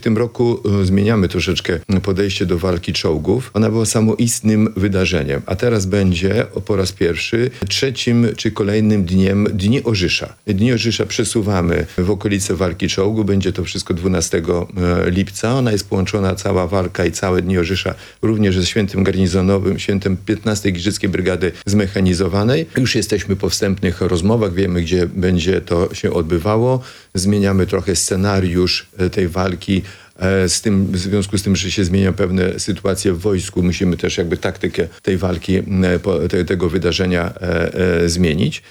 W tym roku zmieniamy troszeczkę podejście do walki czołgów. Ona była samoistnym wydarzeniem, a teraz będzie po raz pierwszy trzecim czy kolejnym dniem Dni Orzysza. Dni Orzysza przesuwamy w okolice walki czołgu. Będzie to wszystko 12 lipca. Ona jest połączona, cała walka i całe Dni Orzysza, również ze świętem garnizonowym, świętem 15. Giżyckiej Brygady Zmechanizowanej. Już jesteśmy po wstępnych rozmowach, wiemy, gdzie będzie to się odbywało. Zmieniamy trochę scenariusz tej walki. W związku z tym, że się zmieniają pewne sytuacje w wojsku, musimy też jakby taktykę tej walki, tego wydarzenia zmienić.